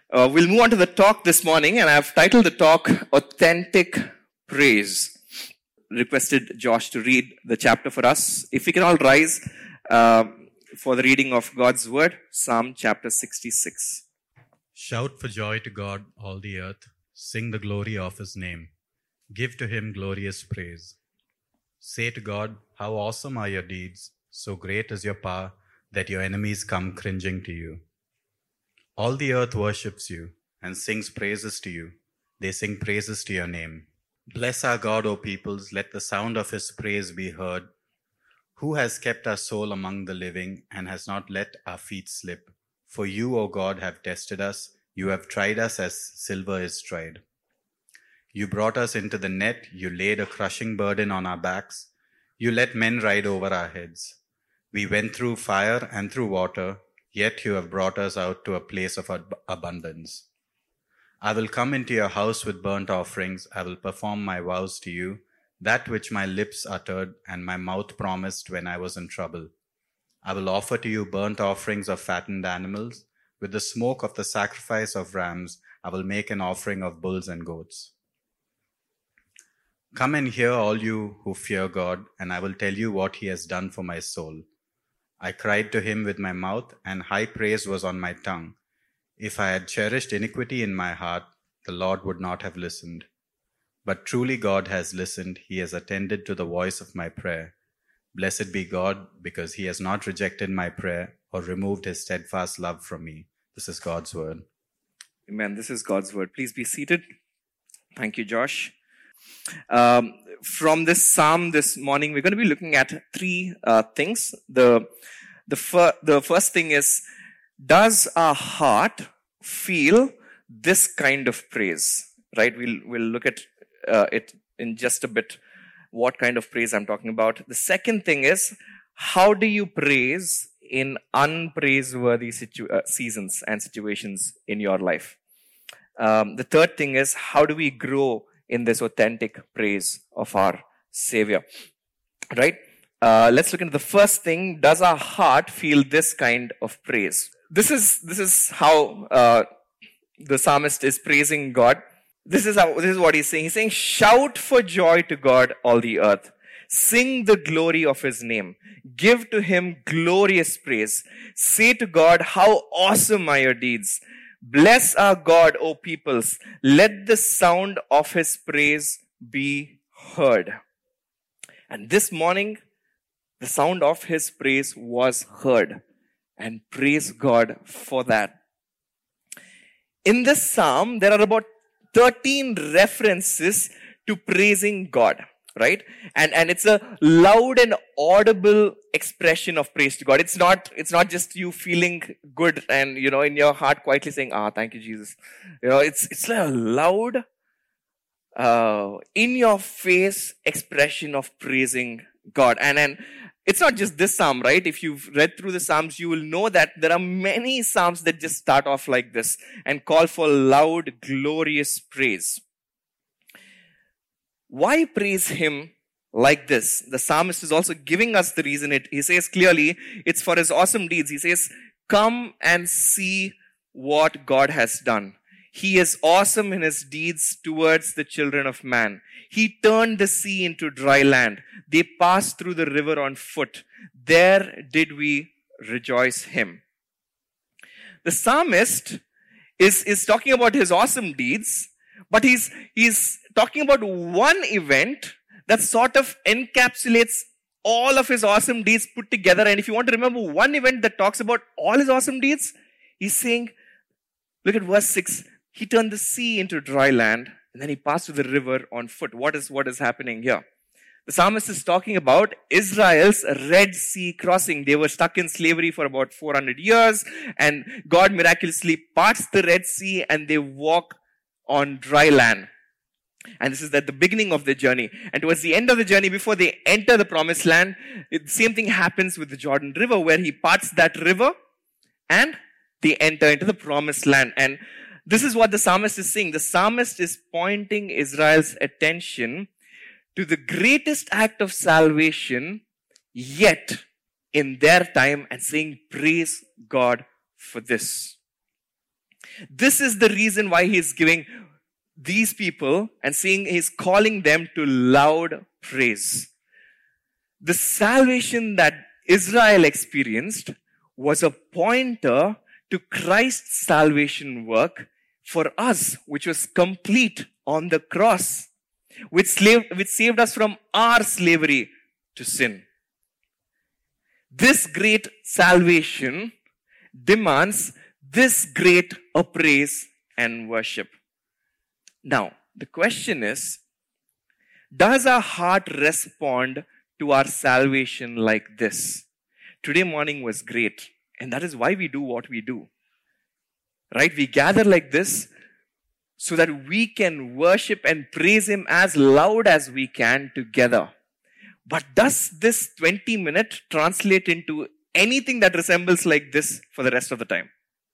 We'll move on to the talk this morning, and I've titled the talk Authentic Praise. Requested Josh to read the chapter for us. If we can all rise for the reading of God's Word, Psalm chapter 66. Shout for joy to God, all the earth. Sing the glory of His name. Give to Him glorious praise. Say to God, how awesome are your deeds. So great is your power that your enemies come cringing to you. All the earth worships you and sings praises to you. They sing praises to your name. Bless our God, O peoples. Let the sound of His praise be heard. Who has kept our soul among the living and has not let our feet slip? For you, O God, have tested us. You have tried us as silver is tried. You brought us into the net. You laid a crushing burden on our backs. You let men ride over our heads. We went through fire and through water, yet you have brought us out to a place of abundance. I will come into your house with burnt offerings. I will perform my vows to you, that which my lips uttered and my mouth promised when I was in trouble. I will offer to you burnt offerings of fattened animals. With the smoke of the sacrifice of rams, I will make an offering of bulls and goats. Come and hear, all you who fear God, and I will tell you what He has done for my soul. I cried to Him with my mouth, and high praise was on my tongue. If I had cherished iniquity in my heart, the Lord would not have listened. But truly God has listened. He has attended to the voice of my prayer. Blessed be God, because He has not rejected my prayer or removed His steadfast love from me. This is God's word. Amen. This is God's word. Please be seated. Thank you, Josh. From this psalm this morning, we're going to be looking at three things. The first thing is, does our heart feel this kind of praise? Right? We'll look at it in just a bit, what kind of praise I'm talking about. The second thing is, how do you praise in unpraiseworthy seasons and situations in your life? The third thing is, how do we grow in this authentic praise of our Savior? Right? Let's look into the first thing. Does our heart feel this kind of praise? This is how the psalmist is praising God. This is what he's saying. He's saying, shout for joy to God, all the earth. Sing the glory of His name. Give to Him glorious praise. Say to God, how awesome are your deeds. Bless our God, O peoples. Let the sound of His praise be heard. And this morning, the sound of His praise was heard. And praise God for that. In this psalm, there are about 13 references to praising God. Right? And it's a loud and audible expression of praise to God. It's not just you feeling good and, in your heart quietly saying, thank you, Jesus. It's a loud, in your face expression of praising God. And it's not just this psalm, right? If you've read through the psalms, you will know that there are many psalms that just start off like this and call for loud, glorious praise. Why praise Him like this? The psalmist is also giving us the reason. He says clearly, it's for His awesome deeds. He says, come and see what God has done. He is awesome in His deeds towards the children of man. He turned the sea into dry land. They passed through the river on foot. There did we rejoice Him. The psalmist is talking about His awesome deeds, but he's talking about one event that sort of encapsulates all of His awesome deeds put together. And if you want to remember one event that talks about all His awesome deeds, he's saying, look at verse 6. He turned the sea into dry land, and then He passed through the river on foot. What is happening here? The psalmist is talking about Israel's Red Sea crossing. They were stuck in slavery for about 400 years, and God miraculously parts the Red Sea, and they walk on dry land. And this is at the beginning of the journey. And towards the end of the journey, before they enter the promised land, the same thing happens with the Jordan River, where He parts that river and they enter into the promised land. And this is what the psalmist is saying. The psalmist is pointing Israel's attention to the greatest act of salvation yet in their time and saying, praise God for this. This is the reason why he is giving these people and saying he's calling them to loud praise. The salvation that Israel experienced was a pointer to Christ's salvation work for us, which was complete on the cross, which saved us from our slavery to sin. This great salvation demands this great praise and worship. Now, the question is, does our heart respond to our salvation like this? Today morning was great, and that is why we do what we do. Right? We gather like this so that we can worship and praise Him as loud as we can together. But does this 20-minute translate into anything that resembles like this for the rest of the time?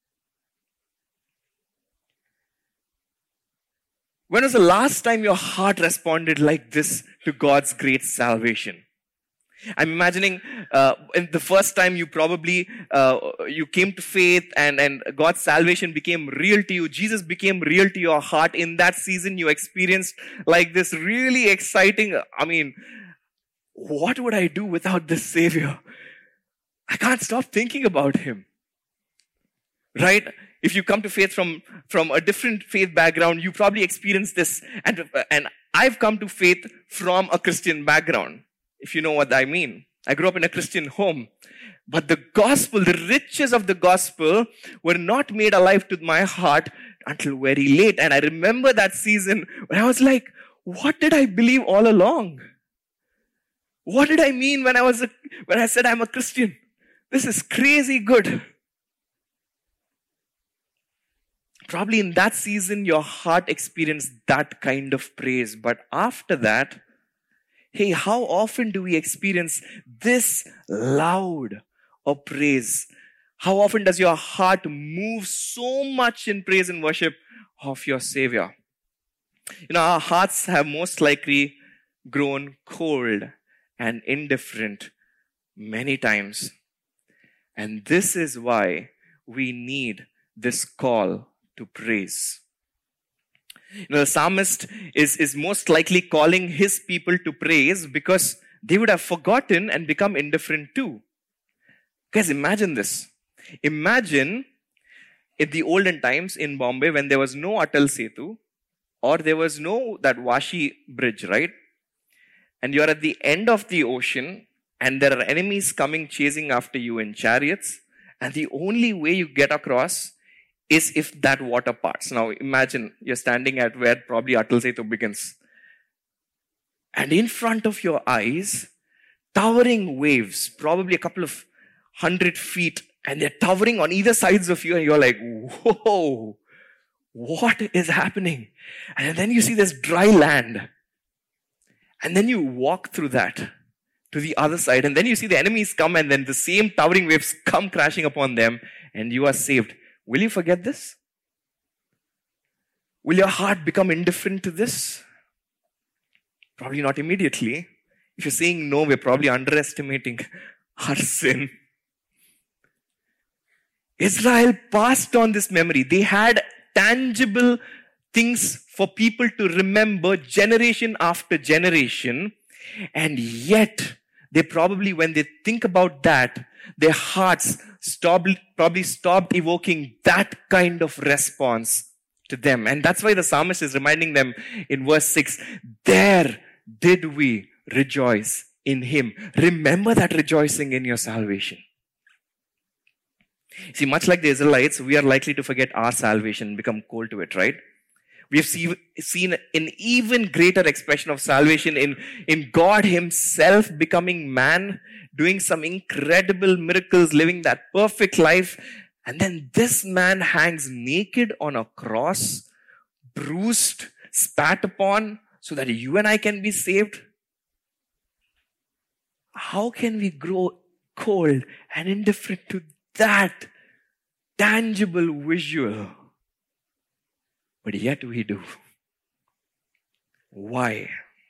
When was the last time your heart responded like this to God's great salvation? I'm imagining in the first time you probably you came to faith and God's salvation became real to you. Jesus became real to your heart. In that season, you experienced like this really exciting, what would I do without this Savior? I can't stop thinking about Him. Right? If you come to faith from a different faith background, you probably experienced this. And I've come to faith from a Christian background, if you know what I mean. I grew up in a Christian home. But the gospel, the riches of the gospel were not made alive to my heart until very late. And I remember that season when I was like, what did I believe all along? What did I mean when I said I'm a Christian? This is crazy good. Probably in that season, your heart experienced that kind of praise. But after that, hey, how often do we experience this loud of praise? How often does your heart move so much in praise and worship of your Savior? Our hearts have most likely grown cold and indifferent many times. And this is why we need this call to praise. The psalmist is most likely calling his people to praise because they would have forgotten and become indifferent too. Guys, imagine this. Imagine in the olden times in Bombay when there was no Atal Setu or there was no that Vashi bridge, right? And you're at the end of the ocean and there are enemies coming chasing after you in chariots, and the only way you get across is if that water parts. Now imagine you're standing at where probably Atal Setu begins. And in front of your eyes, towering waves, probably a couple of 100 feet, and they're towering on either sides of you, and you're like, whoa, what is happening? And then you see this dry land. And then you walk through that to the other side, and then you see the enemies come, and then the same towering waves come crashing upon them, and you are saved. Will you forget this? Will your heart become indifferent to this? Probably not immediately. If you're saying no, we're probably underestimating our sin. Israel passed on this memory. They had tangible things for people to remember generation after generation. And yet, they probably, when they think about that, their hearts probably stopped evoking that kind of response to them. And that's why the psalmist is reminding them in verse 6, there did we rejoice in Him. Remember that rejoicing in your salvation. See, much like the Israelites, we are likely to forget our salvation and become cold to it, right? We have seen an even greater expression of salvation in God Himself becoming man, doing some incredible miracles, living that perfect life. And then this man hangs naked on a cross, bruised, spat upon, so that you and I can be saved. How can we grow cold and indifferent to that tangible visual? But yet we do. Why?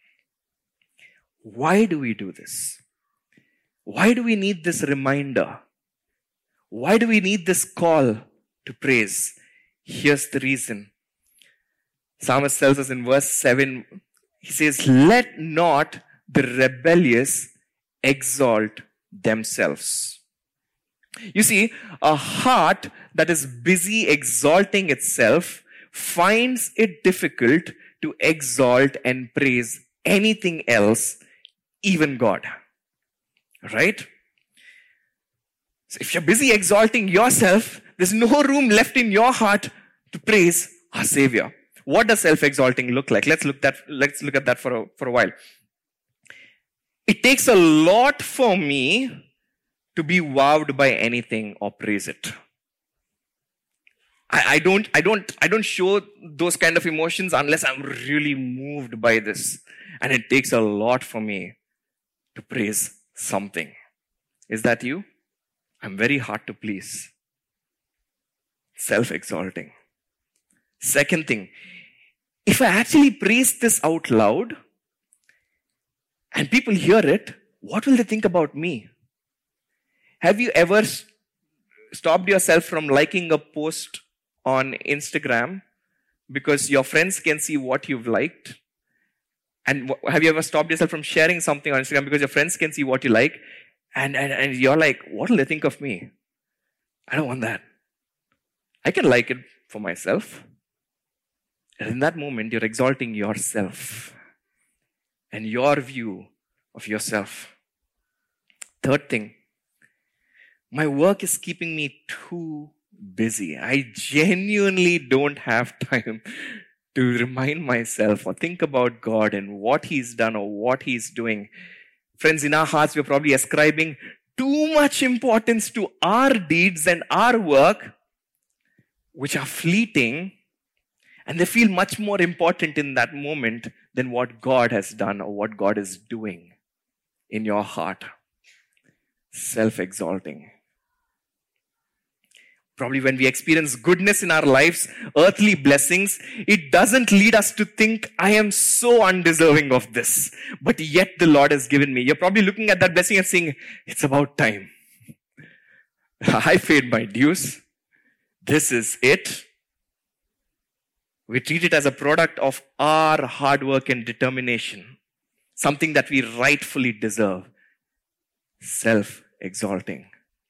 Why do we do this? Why do we need this reminder? Why do we need this call to praise? Here's the reason. Psalmist tells us in verse 7, he says, let not the rebellious exalt themselves. You see, a heart that is busy exalting itself finds it difficult to exalt and praise anything else, even God. Right? So if you're busy exalting yourself, there's no room left in your heart to praise our Savior. What does self-exalting look like? Let's look at that for a while. It takes a lot for me to be wowed by anything or praise it. I don't show those kind of emotions unless I'm really moved by this. And it takes a lot for me to praise something. Is that you? I'm very hard to please. Self-exalting. Second thing, if I actually praise this out loud and people hear it, what will they think about me? Have you ever stopped yourself from liking a post on Instagram because your friends can see what you've liked? And have you ever stopped yourself from sharing something on Instagram because your friends can see what you like? And you're like, what will they think of me? I don't want that. I can like it for myself. And in that moment, you're exalting yourself and your view of yourself. Third thing, my work is keeping me too busy. I genuinely don't have time to remind myself or think about God and what He's done or what He's doing. Friends, in our hearts, we're probably ascribing too much importance to our deeds and our work, which are fleeting, and they feel much more important in that moment than what God has done or what God is doing in your heart. Self-exalting. Probably when we experience goodness in our lives, earthly blessings, it doesn't lead us to think, I am so undeserving of this, but yet the Lord has given me. You're probably looking at that blessing and saying, it's about time. I paid my dues. This is it. We treat it as a product of our hard work and determination, something that we rightfully deserve. Self-exalting.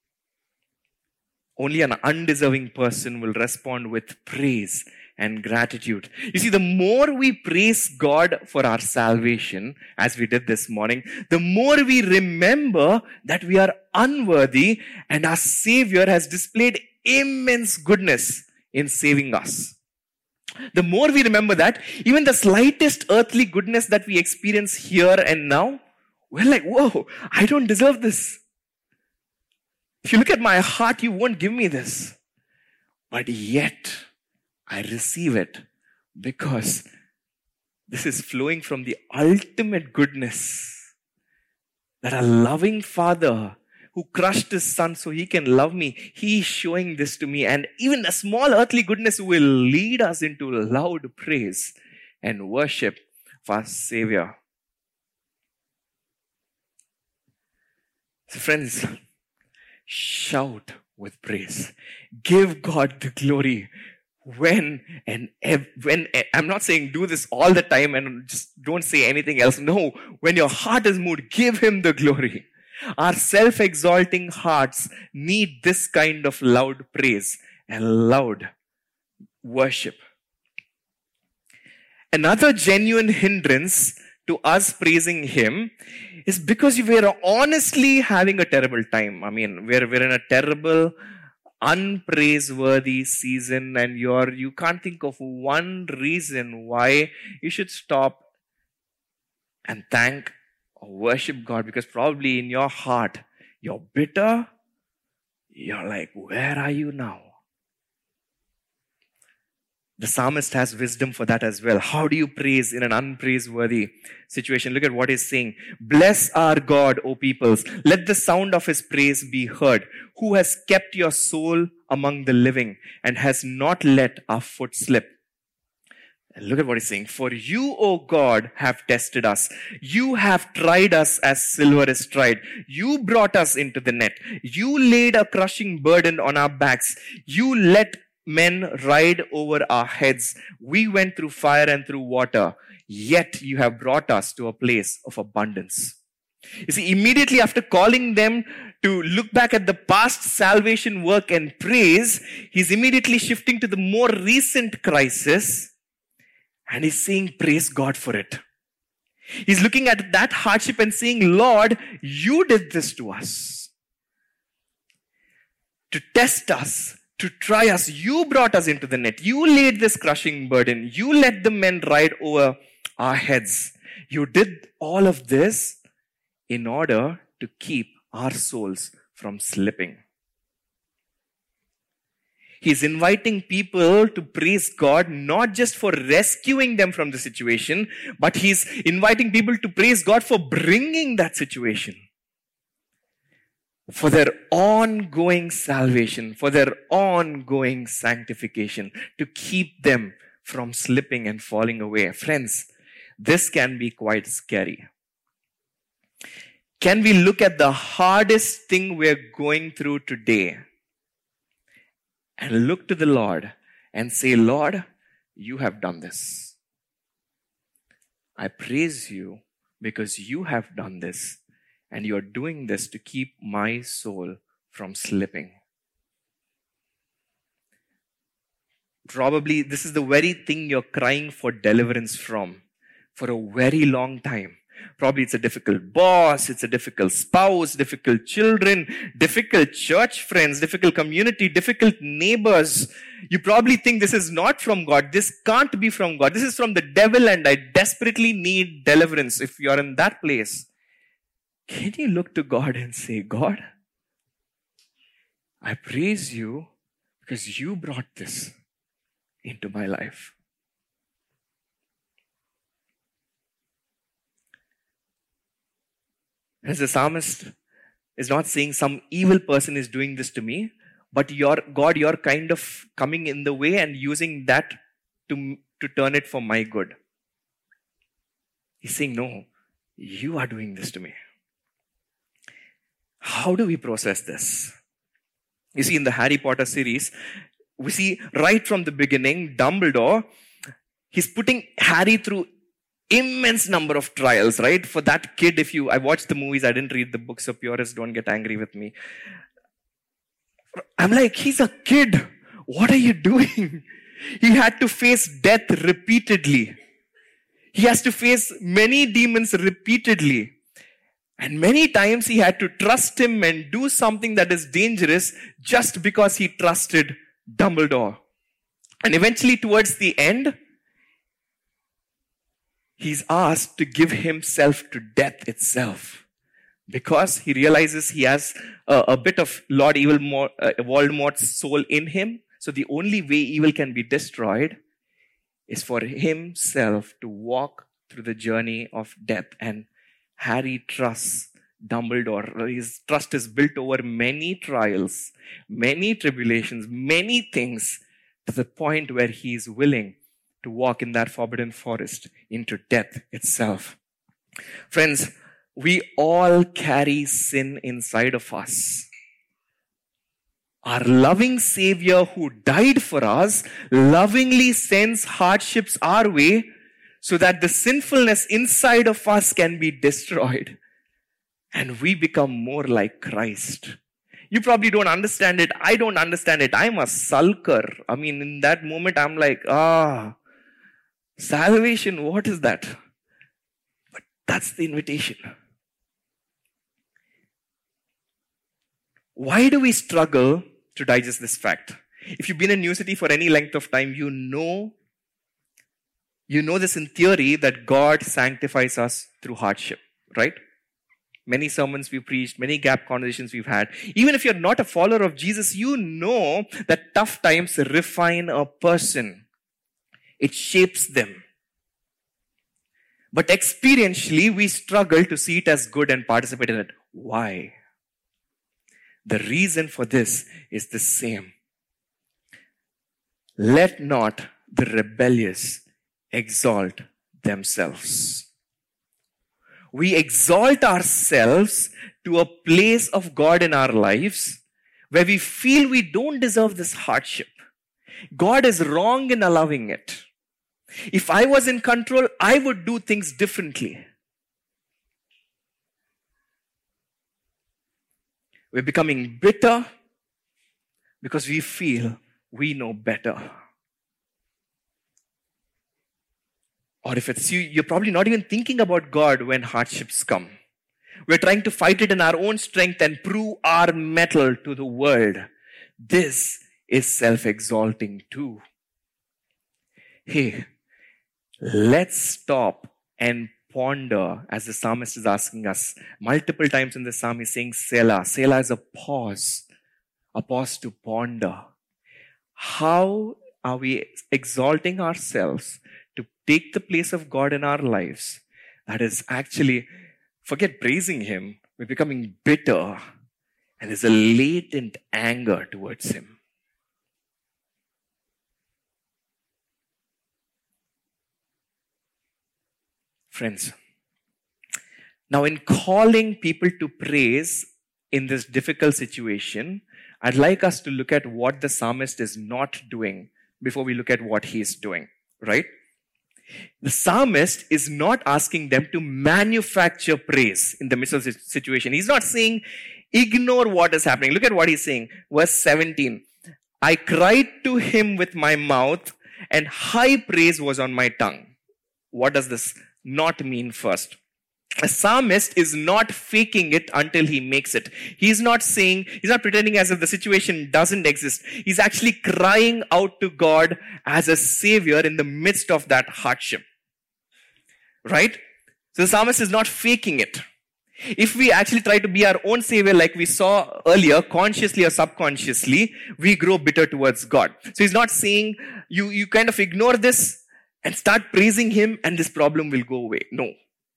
Only an undeserving person will respond with praise and gratitude. You see, the more we praise God for our salvation, as we did this morning, the more we remember that we are unworthy and our Savior has displayed immense goodness in saving us. The more we remember that, even the slightest earthly goodness that we experience here and now, we're like, whoa, I don't deserve this. If you look at my heart, you won't give me this. But yet, I receive it because this is flowing from the ultimate goodness that a loving Father who crushed His Son so He can love me, He is showing this to me. And even a small earthly goodness will lead us into loud praise and worship for our Savior. So friends, shout with praise. Give God the glory when I'm not saying do this all the time and just don't say anything else. No, when your heart is moved, give Him the glory. Our self-exalting hearts need this kind of loud praise and loud worship. Another genuine hindrance to us praising Him is because we're honestly having a terrible time. I mean, we're in a terrible, unpraiseworthy season, and you can't think of one reason why you should stop and thank or worship God, because probably in your heart, you're bitter. You're like, where are you now? The psalmist has wisdom for that as well. How do you praise in an unpraiseworthy situation? Look at what he's saying. Bless our God, O peoples. Let the sound of His praise be heard. Who has kept your soul among the living and has not let our foot slip. And look at what he's saying. For you, O God, have tested us. You have tried us as silver is tried. You brought us into the net. You laid a crushing burden on our backs. You let men ride over our heads. We went through fire and through water, yet you have brought us to a place of abundance. You see, immediately after calling them to look back at the past salvation work and praise, he's immediately shifting to the more recent crisis and he's saying, praise God for it. He's looking at that hardship and saying, Lord, you did this to us. To test us, to try us. You brought us into the net. You laid this crushing burden. You let the men ride over our heads. You did all of this in order to keep our souls from slipping. He's inviting people to praise God not just for rescuing them from the situation, but he's inviting people to praise God for bringing that situation. For their ongoing salvation, for their ongoing sanctification, to keep them from slipping and falling away. Friends, this can be quite scary. Can we look at the hardest thing we're going through today and look to the Lord and say, Lord, you have done this. I praise you because you have done this and you're doing this to keep my soul from slipping. Probably this is the very thing you're crying for deliverance from for a very long time. Probably it's a difficult boss, it's a difficult spouse, difficult children, difficult church friends, difficult community, difficult neighbors. You probably think this is not from God. This can't be from God. This is from the devil and I desperately need deliverance. If you're in that place, can you look to God and say, God, I praise you because you brought this into my life. As the psalmist is not saying some evil person is doing this to me, but God, you're kind of coming in the way and using that to turn it for my good. He's saying, no, you are doing this to me. How do we process this? You see, in the Harry Potter series, we see right from the beginning, Dumbledore, he's putting Harry through immense number of trials, right? For that kid, I watched the movies, I didn't read the books, so purists don't get angry with me. I'm like, he's a kid. What are you doing? He had to face death repeatedly. He has to face many demons repeatedly. And many times he had to trust him and do something that is dangerous just because he trusted Dumbledore. And eventually towards the end, he's asked to give himself to death itself because he realizes he has a bit of Lord Voldemort's soul in him. So the only way evil can be destroyed is for himself to walk through the journey of death. And Harry trusts Dumbledore. His trust is built over many trials, many tribulations, many things to the point where he is willing to walk in that forbidden forest into death itself. Friends, we all carry sin inside of us. Our loving Savior who died for us lovingly sends hardships our way so that the sinfulness inside of us can be destroyed and we become more like Christ. You probably don't understand it. I don't understand it. I'm a sulker. I mean, in that moment, I'm like, salvation, what is that? But that's the invitation. Why do we struggle to digest this fact? If you've been in New City for any length of time, you know this in theory that God sanctifies us through hardship, right? Many sermons we've preached, many gap conversations we've had. Even if you're not a follower of Jesus, you know that tough times refine a person. It shapes them. But experientially, we struggle to see it as good and participate in it. Why? The reason for this is the same. Let not the rebellious exalt themselves. We exalt ourselves to a place of God in our lives where we feel we don't deserve this hardship. God is wrong in allowing it. If I was in control, I would do things differently. We're becoming bitter because we feel we know better. Or if it's you, you're probably not even thinking about God when hardships come. We're trying to fight it in our own strength and prove our mettle to the world. This is self-exalting too. Hey, let's stop and ponder, as the psalmist is asking us. Multiple times in the psalm he's saying Selah. Selah is a pause to ponder. How are we exalting ourselves to take the place of God in our lives? That is actually, forget praising Him, we're becoming bitter, and there's a latent anger towards Him. Friends, now in calling people to praise in this difficult situation, I'd like us to look at what the psalmist is not doing before we look at what he is doing, right? The psalmist is not asking them to manufacture praise in the midst of the situation. He's not saying, ignore what is happening. Look at what he's saying. Verse 17. I cried to Him with my mouth, and high praise was on my tongue. What does this not mean first? A psalmist is not faking it until he makes it. He's not pretending as if the situation doesn't exist. He's actually crying out to God as a savior in the midst of that hardship. Right? So the psalmist is not faking it. If we actually try to be our own savior, like we saw earlier, consciously or subconsciously, we grow bitter towards God. So he's not saying, you kind of ignore this and start praising Him and this problem will go away. No.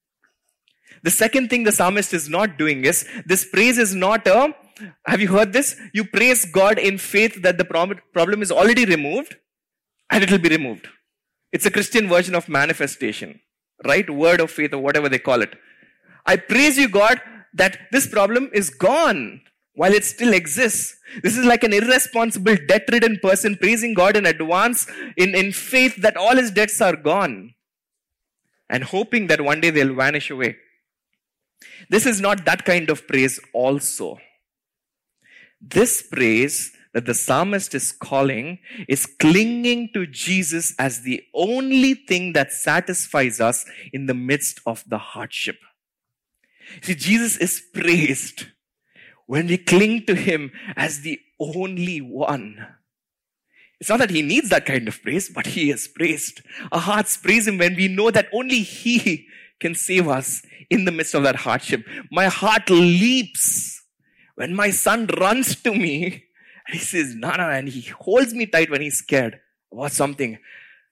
The second thing the psalmist is not doing is, this praise is not have you heard this? You praise God in faith that the problem is already removed and it will be removed. It's a Christian version of manifestation, right? Word of faith or whatever they call it. I praise you, God, that this problem is gone while it still exists. This is like an irresponsible, debt-ridden person praising God in advance in faith that all his debts are gone and hoping that one day they'll vanish away. This is not that kind of praise also. This praise that the psalmist is calling is clinging to Jesus as the only thing that satisfies us in the midst of the hardship. See, Jesus is praised when we cling to Him as the only one. It's not that He needs that kind of praise, but He is praised. Our hearts praise Him when we know that only He can save us in the midst of that hardship. My heart leaps when my son runs to me and he says, Nana, and he holds me tight when he's scared about something.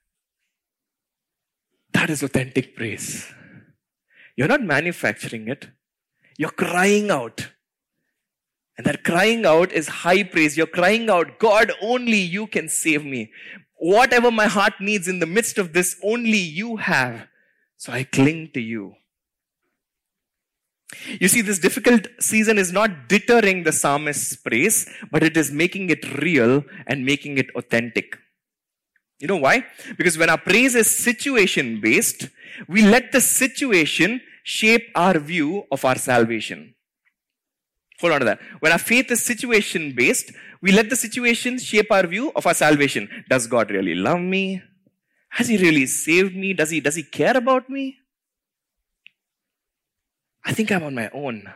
That is authentic praise. You're not manufacturing it. You're crying out. And that crying out is high praise. You're crying out, God, only You can save me. Whatever my heart needs in the midst of this, only You have. So I cling to You. You see, this difficult season is not deterring the psalmist's praise, but it is making it real and making it authentic. You know why? Because when our praise is situation-based, we let the situation shape our view of our salvation. Hold on to that. When our faith is situation-based, we let the situation shape our view of our salvation. Does God really love me? Has He really saved me? Does He care about me? I think I'm on my own.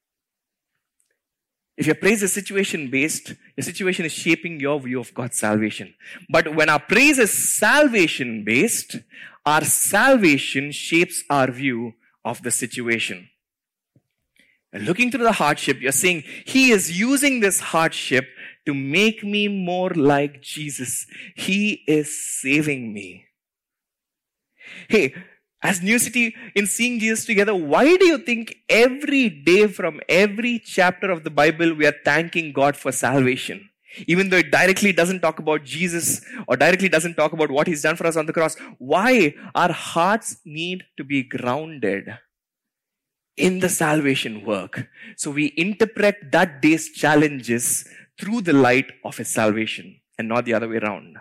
If your praise is situation-based, your situation is shaping your view of God's salvation. But when our praise is salvation-based, our salvation shapes our view of the situation. And looking through the hardship, you're saying, He is using this hardship to make me more like Jesus. He is saving me. Hey, as New City, in seeing Jesus together, why do you think every day from every chapter of the Bible we are thanking God for salvation? Even though it directly doesn't talk about Jesus or directly doesn't talk about what He's done for us on the cross. Why? Our hearts need to be grounded in the salvation work. So we interpret that day's challenges through the light of His salvation. and not the other way around.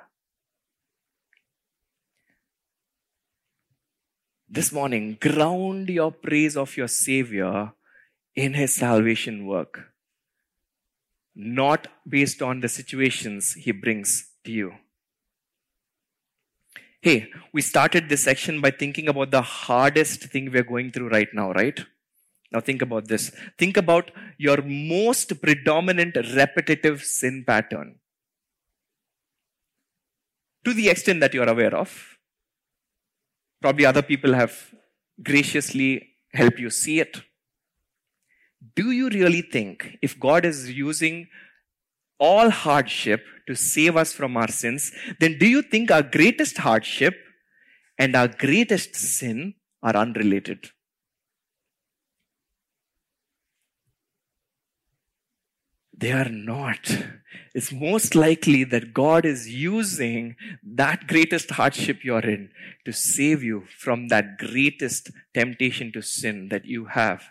This morning, ground your praise of your Savior in His salvation work, not based on the situations He brings to you. Hey, we started this section by thinking about the hardest thing we're going through right now, right? Now think about this. Think about your most predominant repetitive sin pattern. To the extent that you're aware of. Probably other people have graciously helped you see it. Do you really think if God is using all hardship to save us from our sins, then do you think our greatest hardship and our greatest sin are unrelated? They are not. It's most likely that God is using that greatest hardship you're in to save you from that greatest temptation to sin that you have.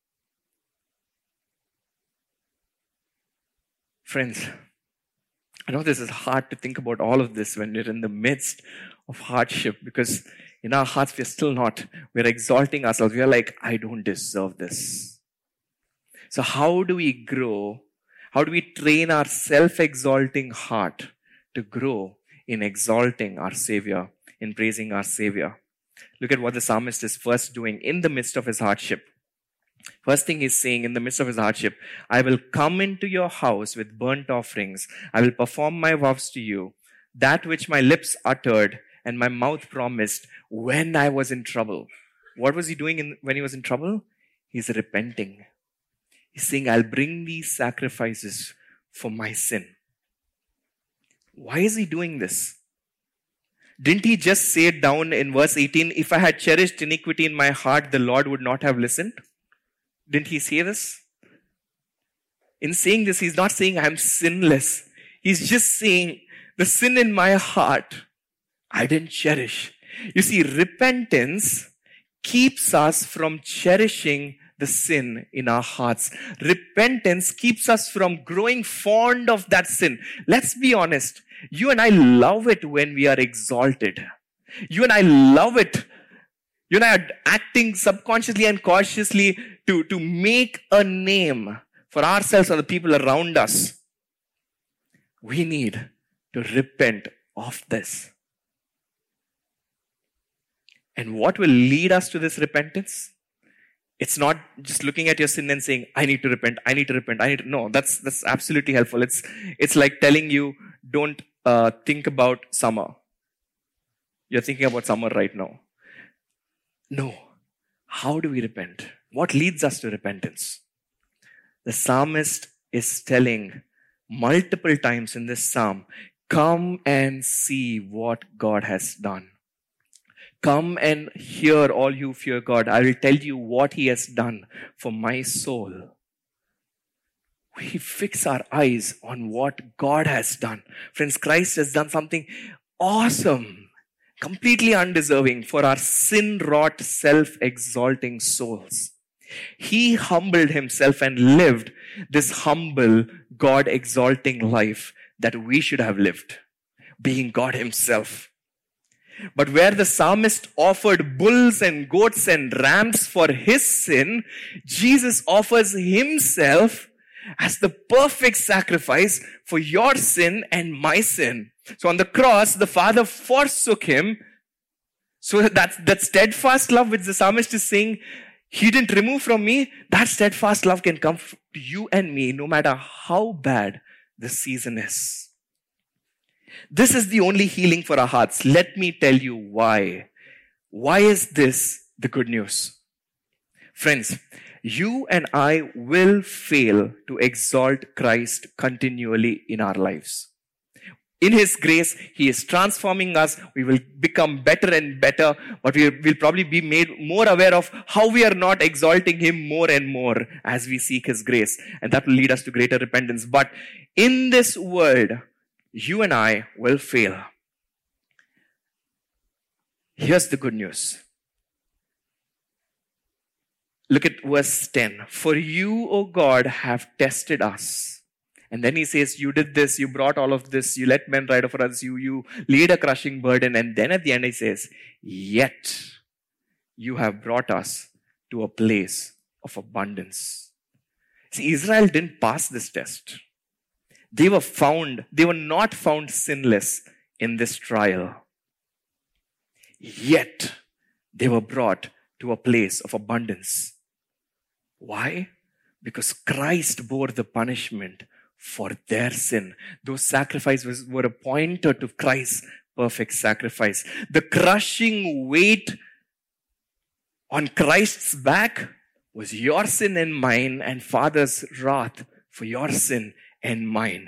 Friends, I know this is hard to think about all of this when you're in the midst of hardship, because in our hearts we're exalting ourselves. We are like, I don't deserve this. So how do we grow? How do we train our self-exalting heart to grow in exalting our Savior, in praising our Savior? Look at what the psalmist is first doing in the midst of his hardship. First thing he's saying in the midst of his hardship, I will come into your house with burnt offerings. I will perform my vows to you, that which my lips uttered and my mouth promised when I was in trouble. What was he doing when he was in trouble? He's repenting. He's saying, I'll bring these sacrifices for my sin. Why is he doing this? Didn't he just say it down in verse 18? If I had cherished iniquity in my heart, the Lord would not have listened. Didn't he say this? In saying this, he's not saying I'm sinless. He's just saying the sin in my heart, I didn't cherish. You see, repentance keeps us from cherishing the sin in our hearts. Repentance keeps us from growing fond of that sin. Let's be honest. You and I love it when we are exalted. You and I love it. You and I are acting subconsciously and cautiously to make a name for ourselves or the people around us. We need to repent of this. And what will lead us to this repentance? It's not just looking at your sin and saying, I need to repent, I need to repent, I need to... No, that's absolutely helpful. It's like telling you, don't think about summer. You're thinking about summer right now. No. How do we repent? What leads us to repentance? The psalmist is telling multiple times in this psalm, come and see what God has done. Come and hear, all you fear God. I will tell you what He has done for my soul. We fix our eyes on what God has done. Friends, Christ has done something awesome, completely undeserving for our sin-wrought, self-exalting souls. He humbled Himself and lived this humble, God-exalting life that we should have lived, being God Himself. But where the psalmist offered bulls and goats and rams for his sin, Jesus offers Himself as the perfect sacrifice for your sin and my sin. So on the cross, the Father forsook Him. So that steadfast love which the psalmist is saying, He didn't remove from me, that steadfast love can come to you and me no matter how bad the season is. This is the only healing for our hearts. Let me tell you why. Why is this the good news? Friends, you and I will fail to exalt Christ continually in our lives. In His grace, He is transforming us. We will become better and better, but we will probably be made more aware of how we are not exalting Him more and more as we seek His grace. And that will lead us to greater repentance. But in this world, you and I will fail. Here's the good news. Look at verse 10. For you, O God, have tested us And then he says, you did this, you brought all of this, you let men ride over us, you laid a crushing burden. And then at the end he says, yet you have brought us to a place of abundance. See, Israel didn't pass this test. They were not found sinless in this trial. Yet they were brought to a place of abundance. Why? Because Christ bore the punishment for their sin. Those sacrifices were a pointer to Christ's perfect sacrifice. The crushing weight on Christ's back was your sin and mine, and Father's wrath for your sin and mine.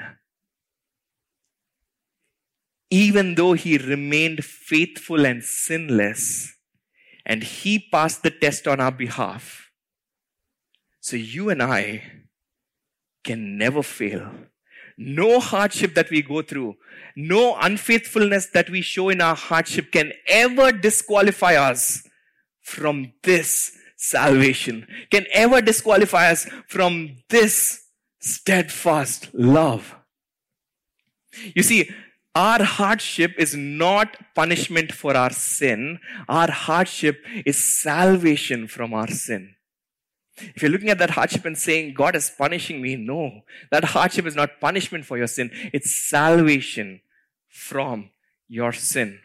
Even though he remained faithful and sinless, and he passed the test on our behalf, so you and I can never fail. No hardship that we go through, no unfaithfulness that we show in our hardship can ever disqualify us from this salvation, can ever disqualify us from this steadfast love. You see, our hardship is not punishment for our sin. Our hardship is salvation from our sin. If you're looking at that hardship and saying, God is punishing me, no. That hardship is not punishment for your sin. It's salvation from your sin.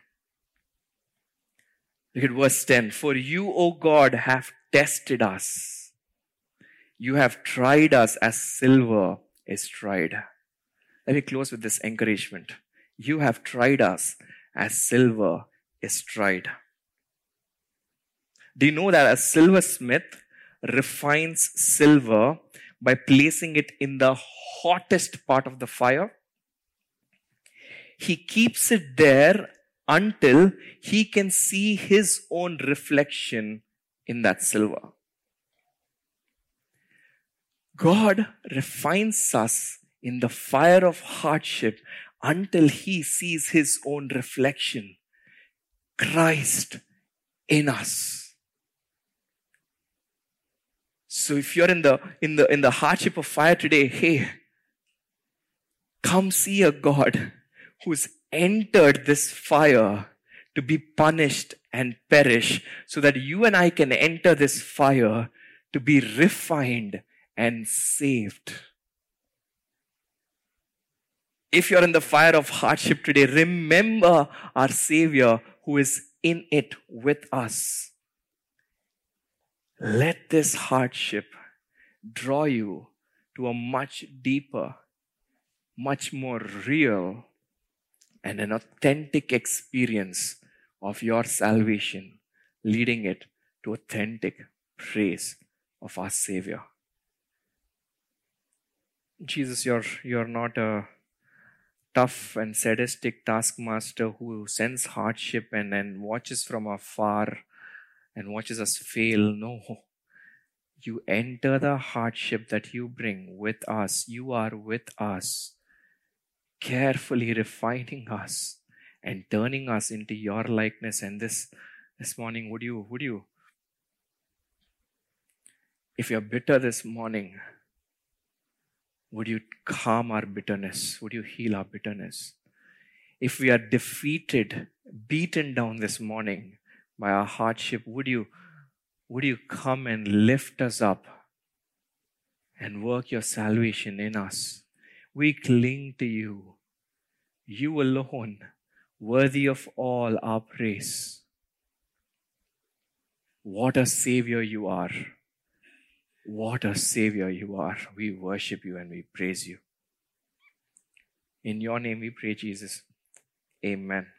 Look at verse 10. For you, O God, have tested us. You have tried us as silver is tried. Let me close with this encouragement. You have tried us as silver is tried. Do you know that a silversmith refines silver by placing it in the hottest part of the fire? He keeps it there until he can see his own reflection in that silver. God refines us in the fire of hardship until he sees his own reflection, Christ in us. So if you're in the hardship of fire today, hey, come see a God who's entered this fire to be punished and perish, so that you and I can enter this fire to be refined and saved. If you're in the fire of hardship today, remember our Savior who is in it with us. Let this hardship draw you to a much deeper, much more real, and an authentic experience of your salvation, leading it to authentic praise of our Savior. Jesus, you're not a tough and sadistic taskmaster who sends hardship and watches from afar and watches us fail. No. You enter the hardship that you bring with us. You are with us, carefully refining us and turning us into your likeness. And this morning, would you, if you're bitter this morning, would you calm our bitterness? Would you heal our bitterness? If we are defeated, beaten down this morning by our hardship, would you come and lift us up and work your salvation in us? We cling to you. You alone, worthy of all our praise. What a Savior you are. What a Savior you are. We worship you and we praise you. In your name we pray, Jesus. Amen.